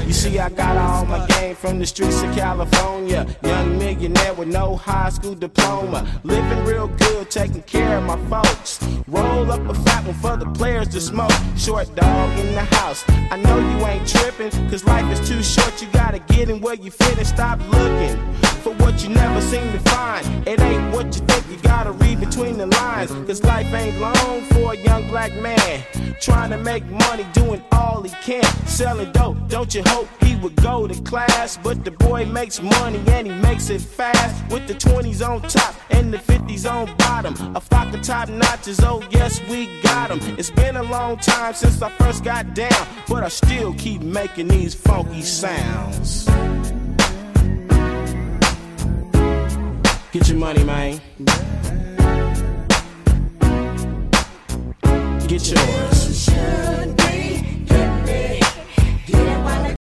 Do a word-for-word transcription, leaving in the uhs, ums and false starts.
You see, I got all my game from the streets of California. Young millionaire with no high school diploma. Living real good, taking care of my folks. Roll up a fat one for the players to smoke. Short dog in the house. I know you ain't tripping, cause life is too short. You gotta get in where you fit and stop looking for what you never seem to find. It ain't what you think, you gotta read between the lines. Cause life ain't long for a young black man trying to make money, doing all he can. Selling dope, don't you hope he would go to class? But the boy makes money and he makes it fast. With the twenties on top and the fifties on bottom. A flock of top notches, oh yes we got them. It's been a long time since I first got down, but I still keep making these funky sounds. Get your money, man. Get yours.